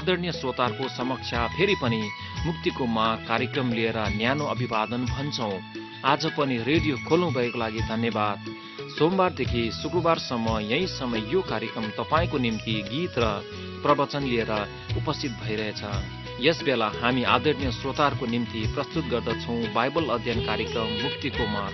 आदरणीय श्रोताहरूको समक्ष फेरि पनि मुक्तिको माग कार्यक्रम लिएर न्यानो अभिवादन भन्छौं। आज पनि रेडियो खोल्नु भएको लागि धन्यवाद। सोमबारदेखि शुक्रबारसम्म यही समय यो कार्यक्रम तपाईको निम्ति गीत र प्रवचन लिएर उपस्थित भइरहेछ। यस बेला हामी आदरणीय श्रोताहरूको निम्ति प्रस्तुत गर्दछौं बाइबल अध्ययन कार्यक्रम मुक्तिको माग।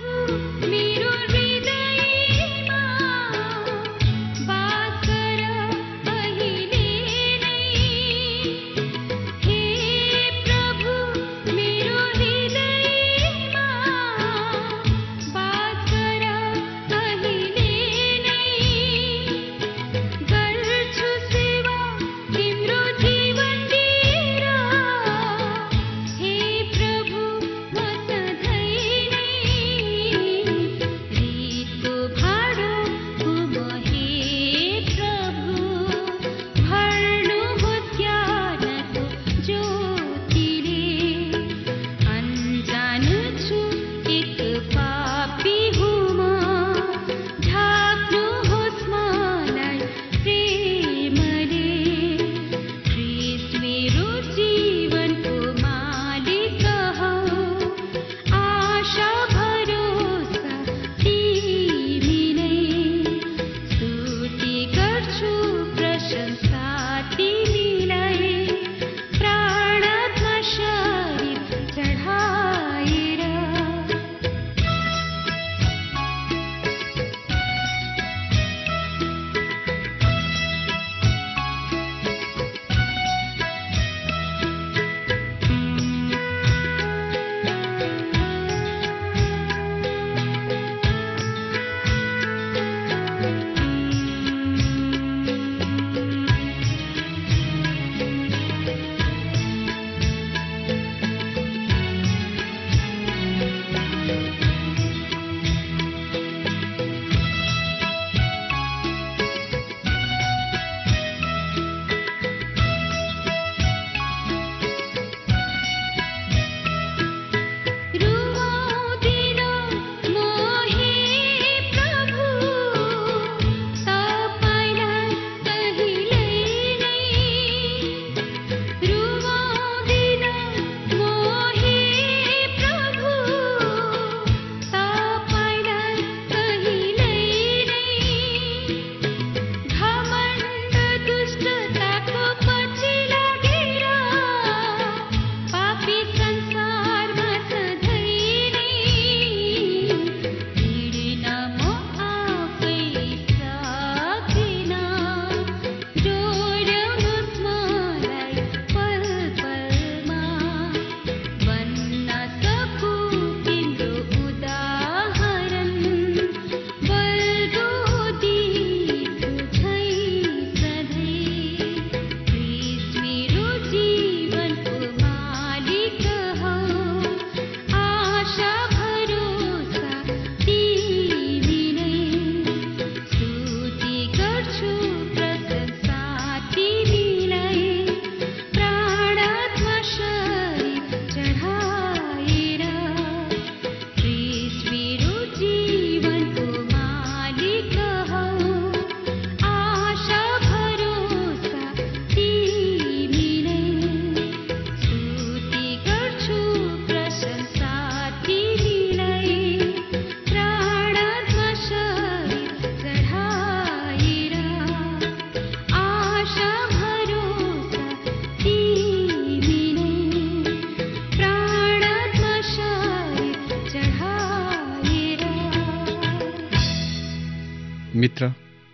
मित्र,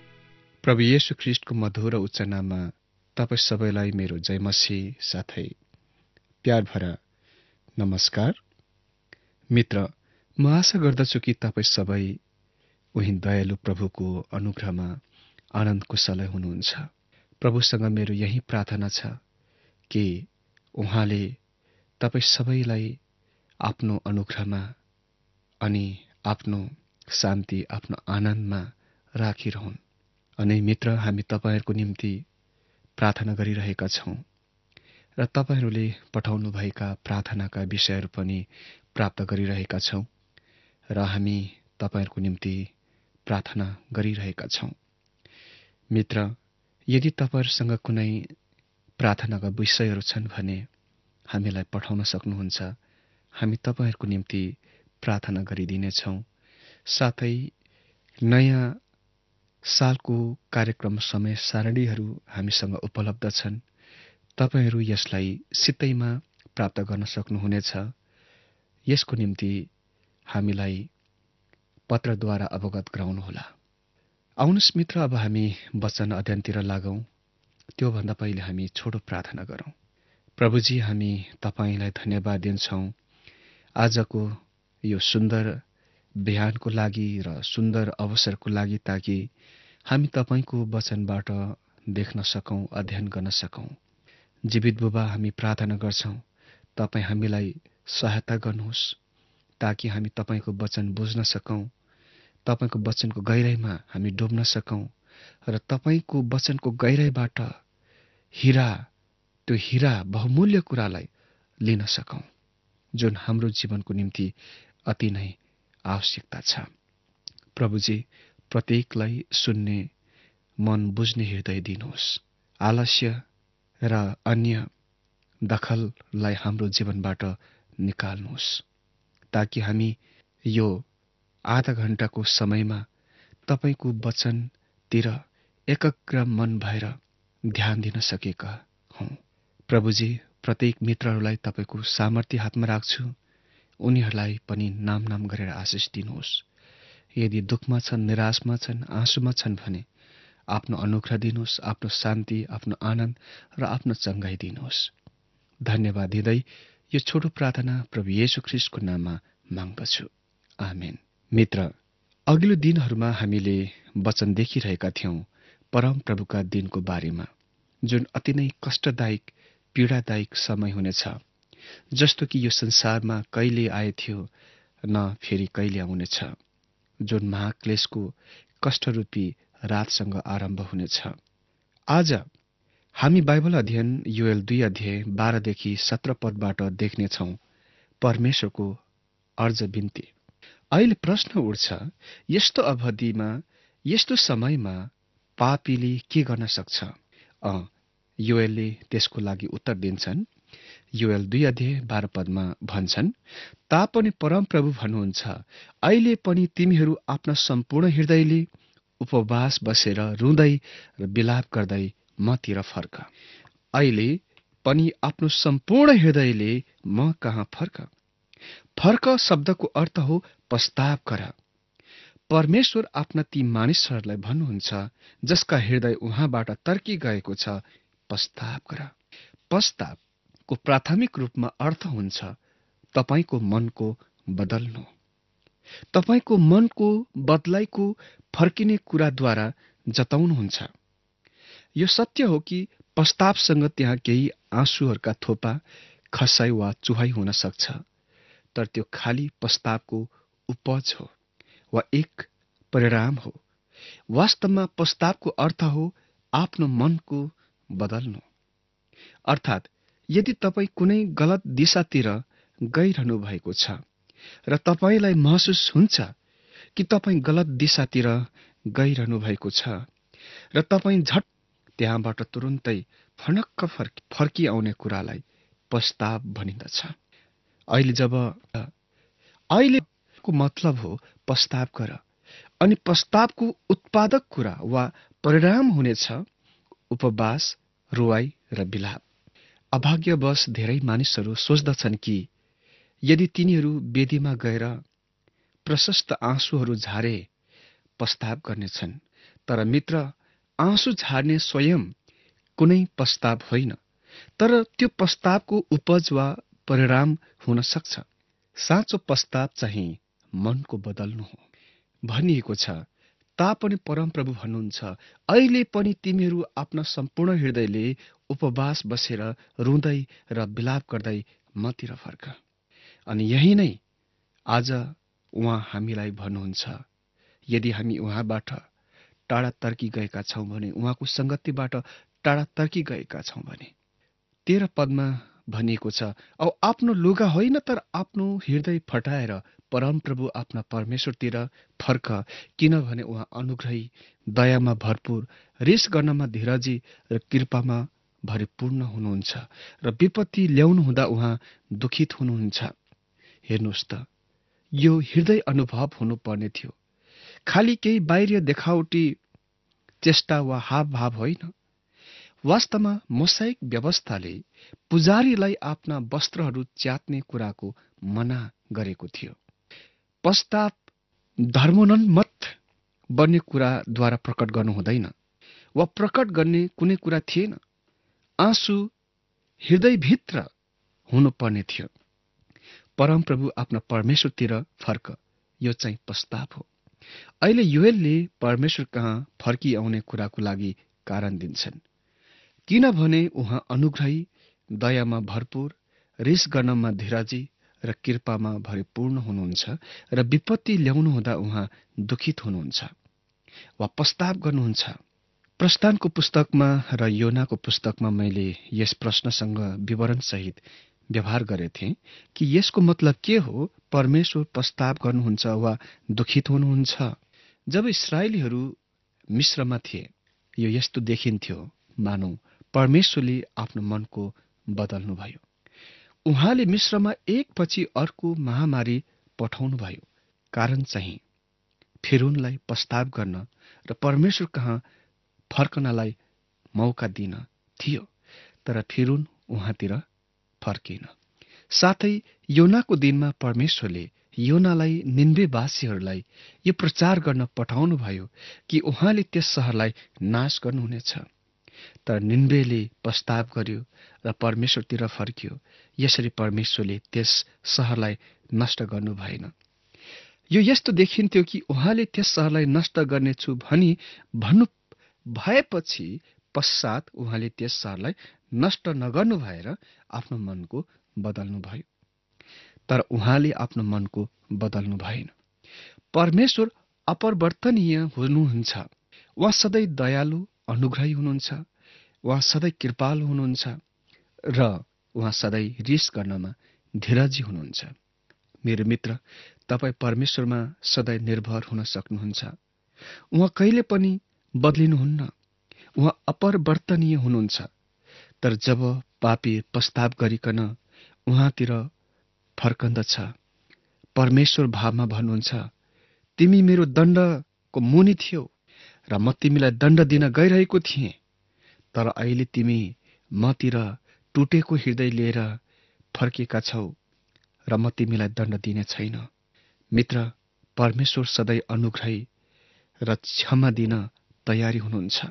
प्रभु येशू ख्रीष्टको मधुर उच्च नाममा तपाईं सबैलाई मेरो जय मसीह साथै प्यार भरा नमस्कार। मित्र, म आशा गर्दछु कि तपाईं सबै उही दयालु प्रभुको अनुग्रहमा आनन्द कुशलै हुनुहुन्छ। प्रभुसँग मेरो यही प्रार्थना छ कि उहाँले तपाईं सबैलाई आफ्नो अनुग्रहमा अनि आफ्नो शान्ति, आफ्नो आनन्दमा राखिरहन्। अनि मित्र, हामी तपाईहरुको निम्ति प्रार्थना गरिरहेका छौं र तपाईहरुले पठाउनुभएका प्रार्थनाका विषयहरू पनि प्राप्त गरिरहेका छौं र हामी तपाईहरुको निम्ति प्रार्थना गरिरहेका छौं। मित्र, यदि तपाईहरुसँग कुनै प्रार्थनाका विषयहरू छन् भने हामीलाई पठाउन सक्नुहुन्छ। हामी तपाईँहरूको निम्ति प्रार्थना गरिदिनेछौँ। साथै नयाँ सालको कार्यक्रम समय सारणीहरू हामीसँग उपलब्ध छन्। तपाईँहरू यसलाई सित्तैमा प्राप्त गर्न सक्नुहुनेछ। यसको निम्ति हामीलाई पत्रद्वारा अवगत गराउनुहोला। आउनुहोस् मित्र, अब हामी वचन अध्ययनतिर लागौं। त्योभन्दा पहिले हामी छोटो प्रार्थना गरौं। प्रभुजी, हामी तपाईँलाई धन्यवाद दिन्छौं आजको यो सुन्दर बिहानको लागि र सुन्दर अवसरको लागि, ताकि हामी तपाईँको वचनबाट देख्न सकौं, अध्ययन गर्न सकौं। जीवित बुबा, हामी प्रार्थना गर्छौं तपाईँ हामीलाई सहायता गर्नुहोस्, ताकि हामी तपाईँको वचन बुझ्न सकौं, तपाईँको वचनको गहिराईमा हामी डुब्न सकौं र तपाईँको वचनको गहिराईबाट त्यो हीरा बहुमूल्य कुरालाई लिन सकौं, जुन हाम्रो जीवनको निम्ति अति नै आवश्यकता छ। प्रभुजी, प्रत्येकलाई सुन्ने मन बुझ्ने हृदय दिनुहोस्। आलस्य र अन्य दखललाई हाम्रो जीवनबाट निकाल्नुहोस्, ताकि हामी यो आधा घण्टाको समयमा तपाईँको वचनतिर एकाग्र मन भएर ध्यान दिन सकेका हौं। प्रभुजी, प्रत्येक मित्रहरूलाई तपाईँको सामर्थ्य हातमा राख्छु। उनीहरूलाई पनि नाम नाम गरेर आशिष दिनुहोस्। यदि दुःखमा छन्, निराशमा छन्, आँसुमा छन् भने आफ्नो अनुग्रह दिनुहोस्, आफ्नो शान्ति, आफ्नो आनन्द र आफ्नो चंगाई दिनुहोस्। धन्यवाद दिँदै यो छोटो प्रार्थना प्रभु येशू ख्रीष्टको नाममा माग्दछु, आमेन। मित्र, अघिल्लो दिनहरूमा हामीले वचन देखिरहेका थियौं परम प्रभुका दिनको बारेमा, जुन अति नै कष्टदायक, पीडादायक समय हुनेछ, जस्तो कि यो संसारमा कहिले आएथ्यो न फेरि कहिले आउनेछ, जुन महाक्लेशको कष्टरूपी रातसँग आरम्भ हुनेछ। आज हामी बाइबल अध्ययन योएल 2 अध्याय 12देखि 17 पदबाट देख्नेछौं परमेश्वरको अर्ज बिन्ती। अहिले प्रश्न उठ्छ, यस्तो अवधिमा, यस्तो समयमा पापीले के गर्न सक्छ? योएलले त्यसको लागि उत्तर दिन्छन्। योएल 2 अध्याय 12 पदमा भन्छन्, तापनि परमप्रभु भन्नुहुन्छ, अहिले पनि तिमीहरू आफ्ना सम्पूर्ण हृदयले उपवास बसेर रुँदै र विलाप गर्दै मतिर फर्क। अहिले पनि आफ्नो सम्पूर्ण हृदयले म कहाँ फर्क। फर्क शब्दको अर्थ हो पश्चाताप गर। परमेश्वर आफ्ना ती मानिसहरूलाई भन्नुहुन्छ जसका हृदय उहाँबाट तर्की गएको छ, पश्चाताप गर। पश्चातापको प्राथमिक रूपमा अर्थ हुन्छ तपाईको मनको बदल्नु। तपाईको मनको बदलाइको फर्किने कुराद्वारा जताउनुहुन्छ। यो सत्य हो कि पश्चातापसँग त्यहाँ केही आँसुहरूका थोपा, खसाई वा चुहाई हुन सक्छ, तर त्यो खाली पश्चातापको उपज हो वा एक परिणाम हो। वास्तवमा पश्चातापको अर्थ हो आफ्नो मनको बदल्नु। अर्थात् यदि तपाईँ कुनै गलत दिशातिर गइरहनु भएको छ र तपाईलाई महसुस हुन्छ कि तपाईँ गलत दिशातिर गइरहनु भएको छ र तपाईँ झट त्यहाँबाट तुरुन्तै फनक्क फर्किआउने कुरालाई पश्चाताप भनिन्दछ। अहिलेको मतलब हो पश्चाताप गर, अनि पश्चातापको उत्पादक कुरा वा परिणाम हुनेछ उपवास, रुवाई र विलाप। अभाग्यवश धेरै मानिसहरू सोच्दछन् कि यदि तिनीहरू वेदीमा गएर प्रशस्त आँसुहरू झारे पश्चाताप गर्नेछन्। तर मित्र, आँसु झार्ने स्वयं कुनै पश्चाताप होइन, तर त्यो पश्चातापको उपज वा परिणाम हुन सक्छ। साँचो पश्चाताप चाहिँ मनको बदल्नु हो। भनिएको छ, तापनि परमप्रभु भन्नुहुन्छ, अहिले पनि तिमीहरू आफ्ना सम्पूर्ण हृदयले उपवास बसेर रुँदै र विलाप गर्दै मतिर फर्क। अनि यही नै आज उहाँ हामीलाई भन्नुहुन्छ, यदि हामी उहाँबाट टाढा तर्की गएका छौं भने, उहाँको संगतिबाट टाढा तर्की गएका छौं भने, 13 पदमा भनिएको छ, औ आफ्नो लुगा होइन तर आफ्नो हृदय फटाएर परमप्रभु आफ्ना परमेश्वरतिर फर्क, किनभने उहाँ अनुग्रही, दयामा भरपूर, रिस गर्नमा धीरजी र कृपामा भरिपूर्ण हुनुहुन्छ र विपत्ति ल्याउनु हुँदा उहाँ दुखित हुनुहुन्छ। हेर्नुहोस् त, यो हृदय अनुभव हुनुपर्ने थियो, खालि केही बाहिर देखावटी चेष्टा वा हावभाव होइन। वास्तवमा मोसाइक व्यवस्थाले पुजारीलाई आफ्ना वस्त्रहरू च्यात्ने कुराको मना गरेको थियो। पश्चाताप धर्मोन्मत्त बन्ने कुराद्वारा प्रकट गर्नु हुँदैन वा प्रकट गर्ने कुनै कुरा थिएन। आँसु हृदयभित्र हुनुपर्ने थियो। परमप्रभु आफ्ना परमेश्वरतिर फर्क, यो चाहिँ पश्चाताप हो। अहिले योएलले परमेश्वर कहाँ फर्किआउने कुराको लागि कारण दिन्छन्, किनभने उहाँ अनुग्रही, दयामा भरपूर, रिस गर्नमा धीरजी र कृपामा भरिपूर्ण हुनुहुन्छ र विपत्ति ल्याउनु हुँदा उहाँ दुखित हुनुहुन्छ वा पश्चाताप गर्नुहुन्छ। प्रस्थानको पुस्तकमा र योनाको पुस्तकमा मैले यस प्रश्नसँग विवरणसहित व्यवहार गरेथे कि यसको मतलब के हो, परमेश्वर पश्चाताप गर्नुहुन्छ वा दुखित हुनुहुन्छ। जब इस्राएलीहरू मिस्रमा थिए, यो यस्तो देखिन्थ्यो मानौ परमेश्वरले आफ्नो मनको बदल्नुभयो। उहाँले मिस्रमा एकपछि अर्को महामारी पठाउनुभयो। कारण चाहिँ फिरौनलाई पश्चाताप गर्न र परमेश्वर कहाँ फर्कनलाई मौका दिन थियो, तर फिरौन उहाँतिर फर्किन। साथै योनाको दिनमा परमेश्वरले योनालाई निन्वेवासीहरूलाई यो प्रचार गर्न पठाउनुभयो कि उहाँले त्यस शहरलाई नाश गर्नुहुनेछ। तर निन्वेले पश्चाताप गर्यो र परमेश्वरतिर फर्कियो। यसरी परमेश्वरले त्यस शहरलाई नष्ट गर्नु भएन। यो यस्तो देखिन्थ्यो कि उहाँले त्यस शहरलाई नष्ट गर्नेछु भनी भन्नु भएपछि पश्चात उहाँले त्यस शहरलाई नष्ट नगर्नु भएर आफ्नो मनको बदल्नु भयो। तर उहाँले आफ्नो मनको बदल्नु भएन। परमेश्वर अपरिवर्तनीय हुनुहुन्छ। उहाँ सधैँ दयालु, अनुग्रही हुनुहुन्छ। उहाँ सधैँ कृपालु हुनुहुन्छ र उहाँ सधैँ रिस गर्नमा धीरजी हुनुहुन्छ। मेरो मित्र, तपाईँ परमेश्वरमा सधैँ निर्भर हुन सक्नुहुन्छ। उहाँ कहिले पनि बदलिनुहुन्न। उहाँ अपरिवर्तनीय हुनुहुन्छ। तर जब पापी पश्चाताप गरिकन उहाँतिर फर्कन्दछ, परमेश्वर भावमा भन्नुहुन्छ, तिमी मेरो दण्डको मुनि थियौ र म तिमीलाई दण्ड दिन गइरहेको थिएँ, तर अहिले तिमी मतिर टुटेको हृदय लिएर फर्केका छौ र म तिमीलाई दण्ड दिने छैन। मित्र, परमेश्वर सधैँ अनुग्रही र क्षमा दिन तयारी हुनुहुन्छ।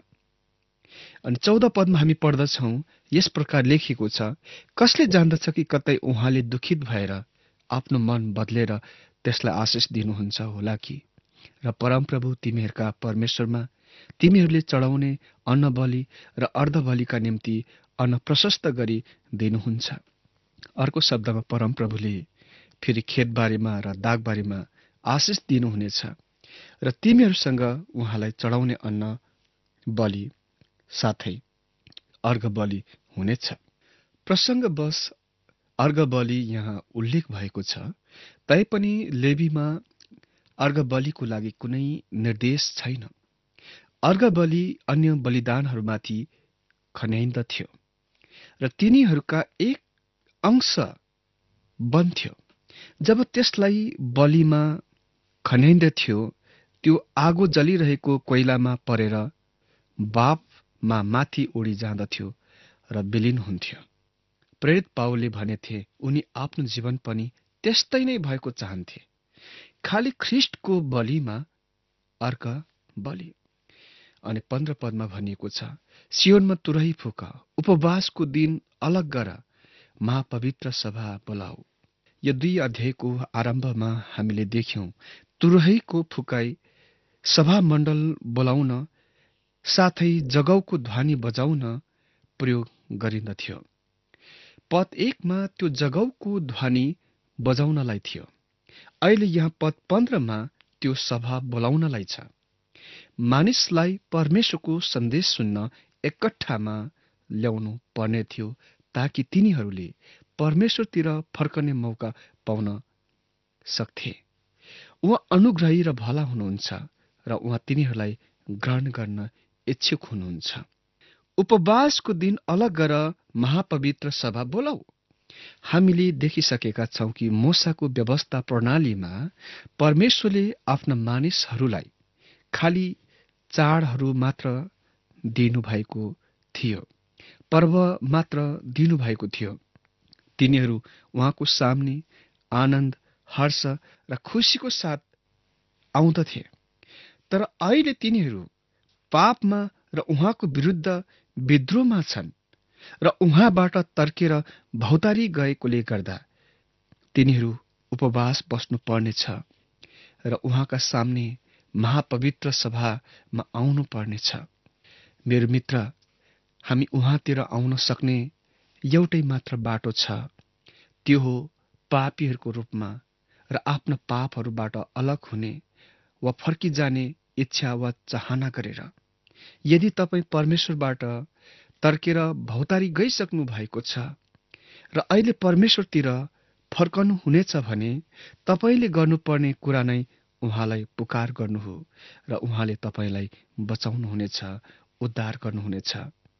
अनि 14 पदमा हामी पढ्दछौं, यस प्रकार लेखिएको छ, कसले जान्दछ कि कतै उहाँले दुखित भएर आफ्नो मन बदलेर त्यसलाई आशिष दिनुहुन्छ होला कि। र परमप्रभु तिमीहरूका परमेश्वरमा तिमीहरूले चढाउने अन्न बलि र अर्धबलिका निम्ति अन्न प्रशस्त गरी दिनुहुन्छ। अर्को शब्दमा परमप्रभुले फेरि खेतबारीमा र दागबारीमा आशिष दिनुहुनेछ र तिमीहरूसँग उहाँलाई चढाउने अन्न बलि साथै अर्घ बलि हुनेछ। प्रसङ्गवश अर्घ बलि यहाँ उल्लेख भएको छ, तैपनि लेवीमा अर्घ बलिको लागि कुनै निर्देश छैन। अर्घ बलि अन्य बलिदानहरूमाथि खन्याइन्दथ्यो र तिनीहरूका एक अंश बन्थ्यो। जब त्यसलाई बलिमा खन्याइन्दथ्यो, त्यो आगो जलिरहेको कोइलामा परेर बाफमा माथि उडी जाँदथ्यो र विलीन हुन्थ्यो। प्रेरित पावलले भनेथे, उनी आफ्नो जीवन पनि त्यस्तै नै भएको चाहन्थे, खालि ख्रिस्टको बलिमा अर्घ बलि। अनि 15 पदमा भनिएको छ, सियोनमा तुरही फुक, उपवासको दिन अलग गर, महापवित्र सभा बोलाऊ। यो 2 अध्यायको आरम्भमा हामीले देख्यौं, तुरहीको फुकाई सभा मण्डल बोलाउन साथै जगौको ध्वनि बजाउन प्रयोग गरिन्दथ्यो। पद 1 मा त्यो जगौको ध्वनि बजाउनलाई थियो। अहिले यहाँ पद 15 मा त्यो सभा बोलाउनलाई छ। मानिसलाई परमेश्वरको सन्देश सुन्न एकट्ठामा ल्याउनु पर्ने थियो, ताकि तिनीहरूले परमेश्वरतिर फर्कने मौका पाउन सक्थे। उहाँ अनुग्रही र भला हुनुहुन्छ र उहाँ तिनीहरूलाई ग्रहण गर्न इच्छुक हुनुहुन्छ। उपवासको दिन अलग गरेर महापवित्र सभा बोलाऊ। हामीले देखिसकेका छौं कि मोसाको व्यवस्था प्रणालीमा परमेश्वरले आफ्ना मानिसहरूलाई खालि चाडहरू मात्र दिनुभएको थियो, पर्व मात्र दिनुभएको थियो। तिनीहरू उहाँको सामने आनन्द, हर्ष र खुसीको साथ आउँदथे। तर अहिले तिनीहरू पापमा र उहाँको विरुद्ध विद्रोहमा छन् र उहाँबाट तर्केर भौतारी गएकोले गर्दा तिनीहरू उपवास बस्नु पर्नेछ र उहाँका सामने महापवित्र सभामा आउनु पर्नेछ। मेरो मित्र, हामी उहाँतिर आउन सक्ने एउटै मात्र बाटो छ, त्यो हो पापीहरूको रूपमा र आफ्ना पापहरूबाट अलग हुने वा फर्किजाने इच्छा वा चाहना गरेर। यदि तपाईँ परमेश्वरबाट तर्केर भौतारी गइसक्नु भएको छ र अहिले परमेश्वरतिर फर्कनु हुनेछ भने तपाईँले गर्नुपर्ने कुरा नै उहाँलाई पुकार गर्नु हो र उहाँले तपाईँलाई बचाउनुहुनेछ, उद्धार गर्नुहुनेछ।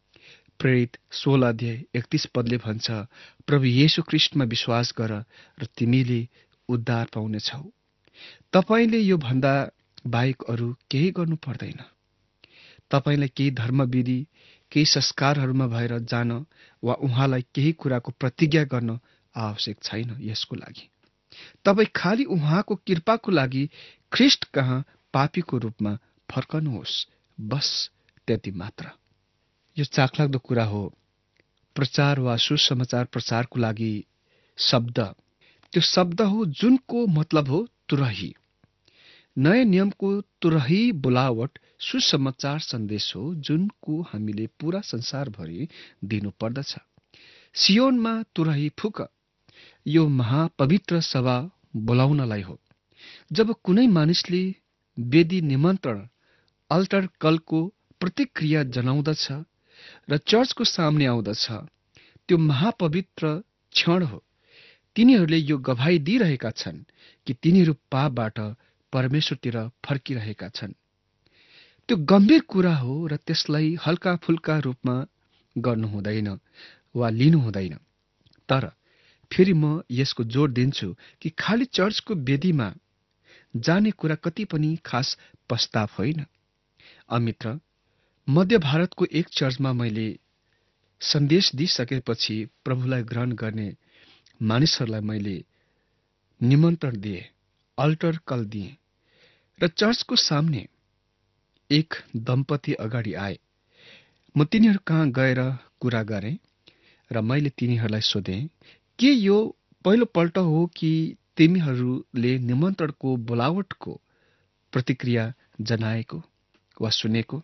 प्रेरित 16 अध्याय 31 पदले भन्छ, प्रभु येशू ख्रीष्टमा विश्वास गर र तिमीले उद्धार पाउनेछौ। तपाईँले यो भन्दा बाहेक अरू केही गर्नु पर्दैन। तपाईँलाई केही धर्मविधि, केही संस्कारहरूमा भएर जान वा उहाँलाई केही कुराको प्रतिज्ञा गर्न आवश्यक छैन। यसको लागि तपाईँ खालि उहाँको कृपाको लागि ख्रीष्ट कहाँ पापीको रूपमा फर्कनुहोस्, बस त्यति मात्र। यो चाखलाग्दो कुरा हो। प्रचार वा सुसमाचार प्रचारको लागि शब्द, त्यो शब्द हो जुनको मतलब हो तुरही। नयाँ नियमको तुरही बोलावट सुसमाचार सन्देश हो, जुनको हामीले पूरा संसारभरि दिनु पर्दछ। सियोनमा तुरही फुक, यो महापवित्र सभा बोलाउनलाई हो। जब कुनै मानिसले वेदी निमन्त्रण अल्टर कलको प्रतिक्रिया जनाउँदछ र चर्चको सामने आउँदछ, त्यो महापवित्र क्षण हो। तिनीहरूले यो गवाही दिइरहेका छन् कि तिनीहरू पापबाट परमेश्वरतिर फर्किरहेका छन्। त्यो गम्भीर कुरा हो र त्यसलाई हल्का फुल्का रूपमा गर्नु हुँदैन वा लिनु हुँदैन। तर फेरि म यसको जोड दिन्छु कि खालि चर्चको वेदीमा जाने कुरा कति पनि खास प्रस्ताव होइन। मित्र, मध्य भारतको एक चर्चमा मैले सन्देश दिइसकेपछि प्रभुलाई ग्रहण गर्ने मानिसहरूलाई मैले निमन्त्रण दिए, अल्टर कल दिए र चर्चको सामने एक दम्पति अगाडि आए। म तिनीहरू कहाँ गएर कुरा गरेँ र मैले तिनीहरूलाई सोधेँ, के यो पहिलोपल्ट हो कि तिमीहरूले निमन्त्रणको बोलावटको प्रतिक्रिया जनाएको वा सुनेको?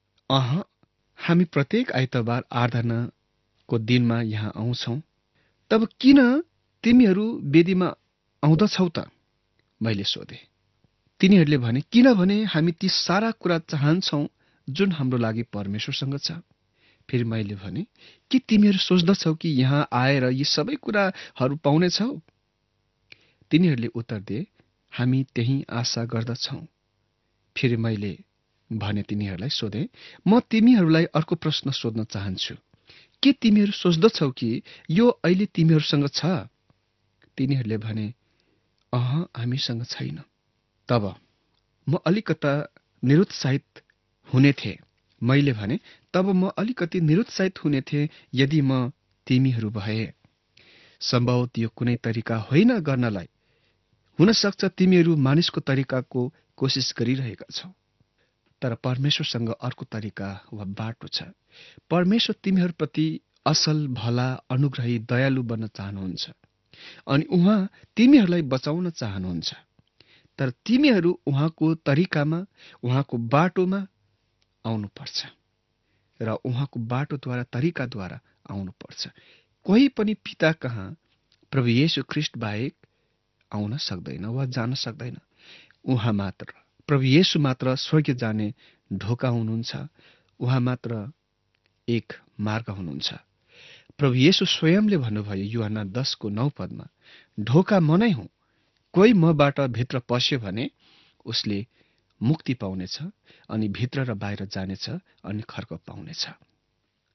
हामी प्रत्येक आइतबार आराधनाको दिनमा यहाँ आउँछौ। तब किन तिमीहरू वेदीमा आउँदछौ त? मैले सोधेँ। तिनीहरूले भने, किनभने हामी ती सारा कुरा चाहन्छौ जुन हाम्रो लागि परमेश्वरसँग छ। फेरि मैले भने, के तिमीहरू सोच्दछौ कि यहाँ आएर यी सबै कुराहरू पाउनेछौ? तिनीहरूले उत्तर दिए, हामी त्यही आशा गर्दछौ। फेरि मैले भने तिनीहरूलाई सोधेँ, म तिमीहरूलाई अर्को प्रश्न सोध्न चाहन्छु। के तिमीहरू सोच्दछौ कि यो अहिले तिमीहरूसँग छ? तिनीहरूले भने, हामीसँग छैन। तब म अलिकता निरुत्साहित हुने थिएँ। मैले भने, तब म अलिकति निरुत्साहित हुने थिएँ यदि म तिमीहरू भए। सम्भवतः यो कुनै तरिका होइन गर्नलाई। हुन सक्छ तिमीहरू मानिसको तरिकाको कोसिस गरिरहेका छौ, तर परमेश्वरसँग अर्को तरिका वा बाटो छ। परमेश्वर तिमीहरूप्रति असल, भला, अनुग्रही, दयालु बन्न चाहनुहुन्छ अनि उहाँ तिमीहरूलाई बचाउन चाहनुहुन्छ। तर तिमीहरू उहाँको तरिकामा, उहाँको बाटोमा आउनुपर्छ र उहाँको बाटोद्वारा, तरिकाद्वारा आउनुपर्छ। कोही पनि पिता कहाँ प्रभु येशू ख्रीष्ट बाहेक आउन सक्दैन वा जान सक्दैन। उहाँ मात्र, प्रभु येशू मात्र स्वर्ग जाने ढोका हुनुहुन्छ। उहाँ मात्र एक मार्ग हुनुहुन्छ। प्रभु येशू स्वयंले भन्नुभयो यूहन्ना 10:9 ढोका म नै हुँ। कोही मबाट भित्र पस्यो भने उसले मुक्ति पाउनेछ अनि भित्र र बाहिर जानेछ अनि खर्क पाउनेछ।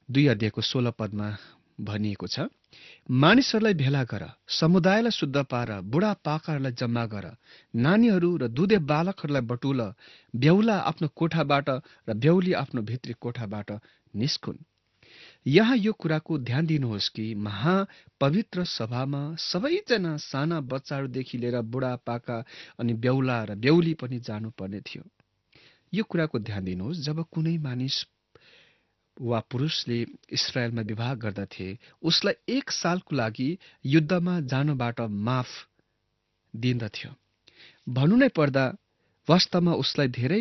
2 अध्यायको 16 पदमा भनिएको छ, मानिसहरूलाई भेला गर, समुदायलाई शुद्ध पार, बुढापाकाहरूलाई जम्मा गर, नानीहरू र दुधे बालकहरूलाई बटुल, बेहुला आफ्नो कोठाबाट र बेहुली आफ्नो भित्री कोठाबाट निस्कुन्। यहाँ यो कुराको ध्यान दिनुहोस् कि महापवित्र सभामा सबैजना साना बच्चाहरूदेखि लिएर बुढापाका अनि बेहुला र बेहुली पनि जानुपर्ने थियो। यो कुराको ध्यान दिनुहोस्, जब कुनै मानिस वा पुरुषले इस्राएलमा विवाह गर्दथे, उसलाई 1 सालको लागि युद्धमा जानुबाट माफ दिन्दथ्यो। भन्नु नै पर्दा वास्तवमा उसलाई धेरै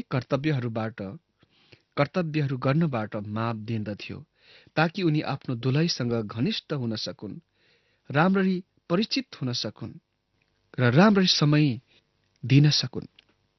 कर्तव्यहरू गर्नबाट माफ दिन्दथ्यो, ताकि उनी आफ्नो दुलहीसँग घनिष्ठ हुन सकुन्, राम्ररी परिचित हुन सकुन् र राम्ररी समय दिन सकुन्।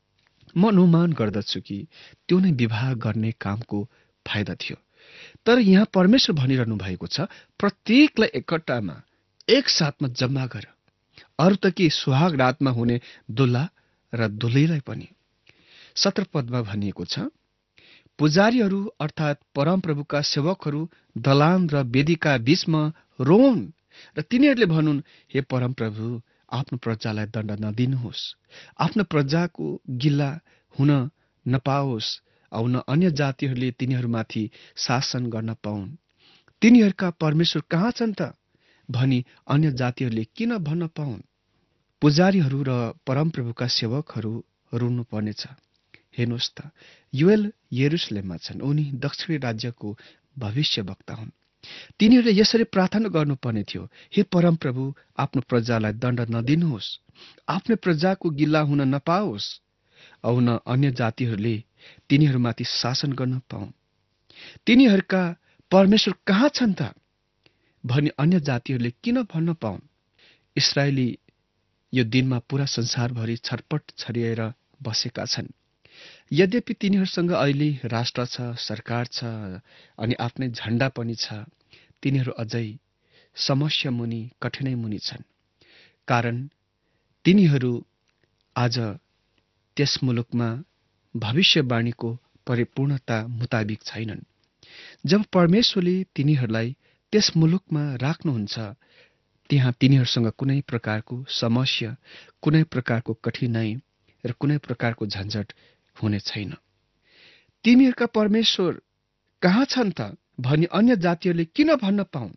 म अनुमान गर्दछु कि त्यो नै विवाह गर्ने कामको फाइदा थियो। तर यहाँ परमेश्वर भनिरहनु भएको छ, प्रत्येकलाई एकट्टामा एकसाथमा जम्मा गर, अरू त के सुहाग रातमा हुने दुल्हा र दुलहीलाई पनि। 17 पदमा भनिएको छ, पुजारीहरू अर्थात् परमप्रभुका सेवकहरू दलान र वेदीका बीचमा रोउन् र तिनीहरूले भनुन्, हे परमप्रभु, आफ्नो प्रजालाई दण्ड नदिनुहोस्, आफ्नो प्रजाको गिल्ला हुन नपाओस् औ न अन्य जातिहरूले तिनीहरूमाथि शासन गर्न पाउन्। तिनीहरूका परमेश्वर कहाँ छन् त भनी अन्य जातिहरूले किन भन्न पाउन्। पुजारीहरू र परमप्रभुका सेवकहरू रुनु पर्नेछ। हेर्नुहोस् त, योएल यरुशलेममा छन्, उनी दक्षिणी राज्यको भविष्यवक्ता हुन्। तिनीहरूले यसरी प्रार्थना गर्नुपर्ने थियो, हे परमप्रभु, आफ्नो प्रजालाई दण्ड नदिनुहोस्, आफ्नो प्रजाको गिल्ला हुन नपाओस् औ न अन्य जातिहरूले तिनीहरूमाथि शासन गर्न पाउन्। तिनीहरूका परमेश्वर कहाँ छन् त भनी अन्य जातिहरूले किन भन्न पाउन्। इस्राएली यो दिनमा पूरा संसारभरि छटपट छरिएर बसेका छन्। यद्यपि तिनीहरूसँग अहिले राष्ट्र छ, सरकार छ अनि आफ्नै झण्डा पनि छ, तिनीहरू अझै समस्या मुनि, कठिनाइ मुनि छन्। कारण तिनीहरू आज त्यस मुलुकमा भविष्यवाणीको परिपूर्णता मुताबिक छैनन्। जब परमेश्वरले तिनीहरूलाई त्यस मुलुकमा राख्नुहुन्छ, त्यहाँ तिनीहरूसँग कुनै प्रकारको समस्या, कुनै प्रकारको कठिनाइ र कुनै प्रकारको झन्झट हुने छैन। तिमीहरूका परमेश्वर कहाँ छन् त भनी अन्य जातिहरूले किन भन्न पाउन्।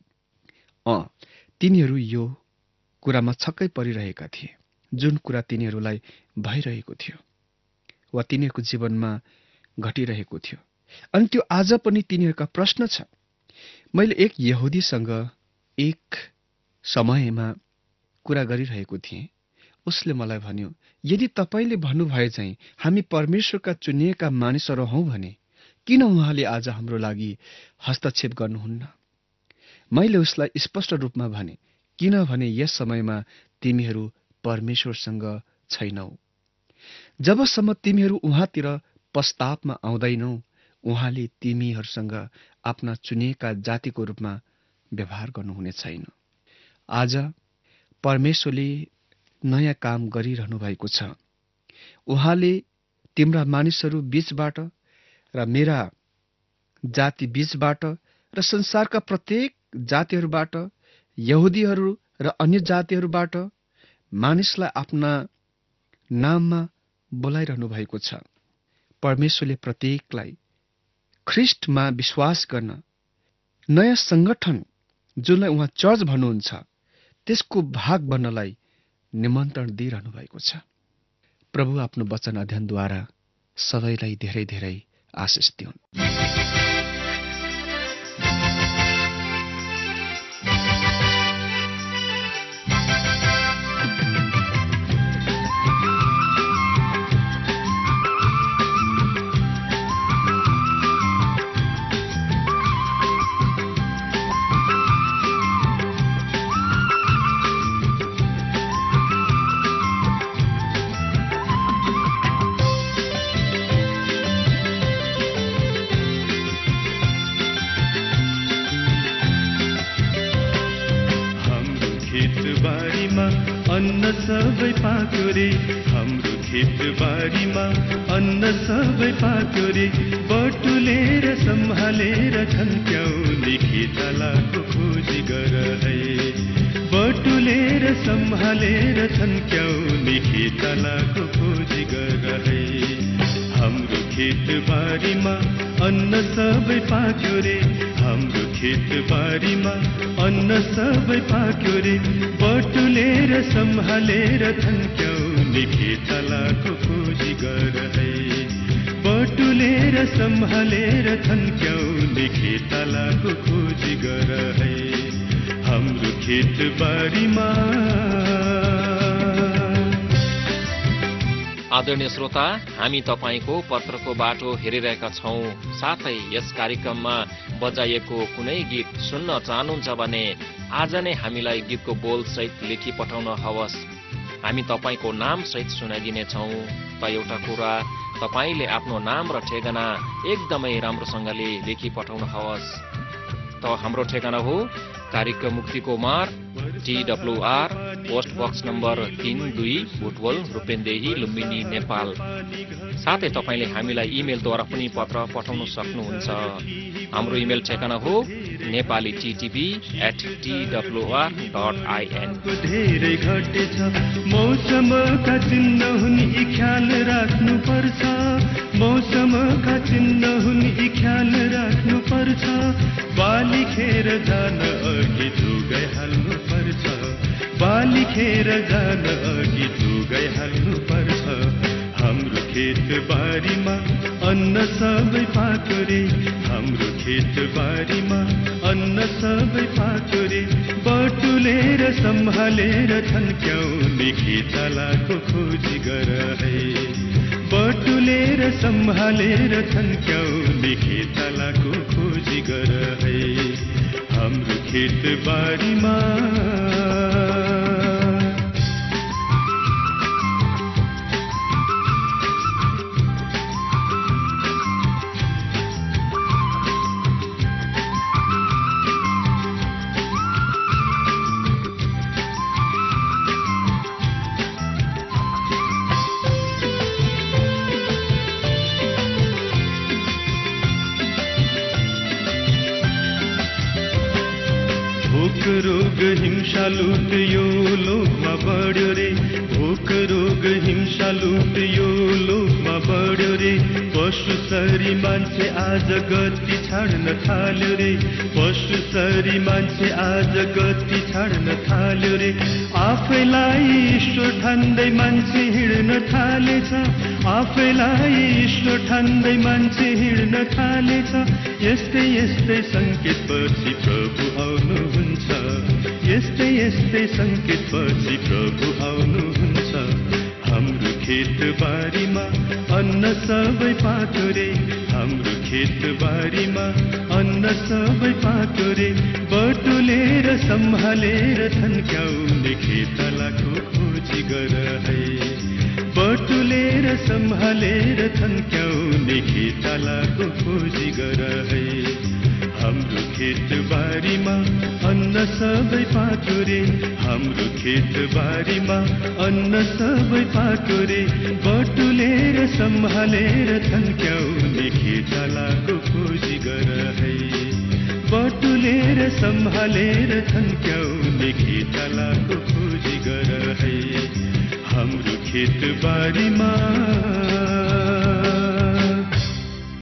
तिनीहरू यो कुरामा छक्कै परिरहेका थिए, जुन कुरा तिनीहरूलाई भइरहेको थियो वा तिनीहरूको जीवनमा घटिरहेको थियो। अनि त्यो आज पनि तिनीहरूका प्रश्न छ। मैले एक यहुदीसँग एक समयमा कुरा गरिरहेको थिएँ। उसले मलाई भन्यो, यदि तपाईँले भन्नुभए चाहिँ हामी परमेश्वरका चुनिएका मानिसहरू हौं भने किन उहाँले आज हाम्रो लागि हस्तक्षेप गर्नुहुन्न। मैले उसलाई स्पष्ट रूपमा भने, किनभने यस समयमा तिमीहरू परमेश्वरसँग छैनौ। जबसम्म तिमीहरू उहाँतिर पश्चातापमा आउँदैनौ, उहाँले तिमीहरूसँग आफ्ना चुनिएका जातिको रूपमा व्यवहार गर्नुहुने छैन। आज परमेश्वरले नयाँ काम गरिरहनु भएको छ। उहाँले तिम्रा मानिसहरू बीचबाट र मेरा जाति बीचबाट र संसारका प्रत्येक जातिहरूबाट, यहुदीहरू र अन्य जातिहरूबाट मानिसलाई आफ्ना नाममा बोलाइरहनु भएको छ। परमेश्वरले प्रत्येकलाई ख्रिस्टमा विश्वास गर्न, नयाँ संगठन जुनलाई उहाँ चर्च भन्नुहुन्छ, त्यसको भाग बन्नलाई निमन्त्रण दिइरहनु भएको छ। प्रभु आफ्नो वचन अध्ययनद्वारा सबैलाई धेरै धेरै आशिष दिउन्। अन्न सबै पाक्यो रे, हाम्रो खेतबारीमा अन्न सबै पाक्यो रे, बटुलेर सम्हालेर छन्क्याउनु नि खेतालाको खोजी गर है। बटुलेर सम्हालेर थन्क्याउने खेतालाको खोजी गर है। हाम्रो खेतबारीमा अन्न सबै पाक्यो रे, हाम्रो खेतबारीमा अन्न सबै पाक्यो रे। बटुलेर सम्हालेर थन्क्याउने खेतालाको खोजी गर है। बटुलेर सम्हालेर थन्क्याउने खेतालाको खोजी गर है। हाम्रो खेतबारीमा। आदरणीय श्रोता, हामी तपाईको पत्रको बाटो हेरिरहेका छौं। साथै यस कार्यक्रममा बजाइएको कुनै गीत सुन्न चाहनुहुन्छ भने आज नै हामीलाई गीतको बोल सहित लेखी पठाउन हवस्। हामी तपाईको नाम सहित सुनाइदिनेछौं। त एउटा कुरा, तपाईले आफ्नो नाम र ठेगाना एकदमै राम्रोसँगले लेखी पठाउन हवस्। त हाम्रो ठेगाना हो कार्यक्रम मुक्तिको मार, TWR, post box number 32, Butwal, Rupandehi, Lumbini, Nepal. साथै तपाईले हामीलाई इमेलद्वारा पनि पत्र पठाउन सक्नुहुन्छ। हाम्रो इमेल ठेगाना हो nepalittb@twr.in। धेरै घटेछ मौसमका चिन्ह हुन् यी ख्याल राख्नु पर्छ। मौसमका चिन्ह हुन् यी ख्याल राख्नु पर्छ। बाली खेर जान अघि धुगाइ हाल्नु पर्छ। बाली खेर जान अघि धुगाइ हाल्नु पर्छ। हाम्रो खेतबारीमा अन्न सबै पाक्यो रे, हाम्रो खेतबारीमा अन्न सबै पाक्यो रे। बटुलेर सम्हालेर थन्क्याउने खेतालाको खोजी गर है। बटुलेर सम्हालेर थन्क्याउने खेतालाको खोजी गर है। हाम्रो खेतबारीमा। भोक रोग हिंसा लुट यो लोकमा बढ्यो रे। भोक रोग हिंसा लुट यो लोकमा बढ्यो रे। पशु सरी मान्छे आज गति छाड्न थाल्यो रे। पशु सरी मान्छे आज गति छाड्न थाल्यो रे। आफैलाई ईश्वर ठान्दै मान्छे हिँड्न थालेछ। आफैलाई ईश्वर ठान्दै मान्छे हिँड्न थालेछ। यस्तै यस्तै संकेतपछि प्रभु आउनुहुन्छ। यस्तै यस्तै संकेतपछि प्रभु आउनुहुन्छ। हाम्रो खेतबारीमा अन्न सबै पाक्यो रे। हाम्रो खेतबारीमा अन्न सबै पाक्यो रे। बटुलेर सम्हालेर थन्क्याउने खेतालाको खोजी गर है। बटुलेर सम्हालेर थन्क्याउने खेतालाको खोजी गर है। हाम्रो खेतबारीमा अन्न सबै पाक्यो रे। हाम्रो खेतबारीमा अन्न सबै पाक्यो रे। बटुलेर सम्हालेर थन्क्याउने खेतालाको खोजी गर है। बटुलेर सम्हालेर थन्क्याउने खेतालाको खोजी गर है। हाम्रो खेतबारीमा।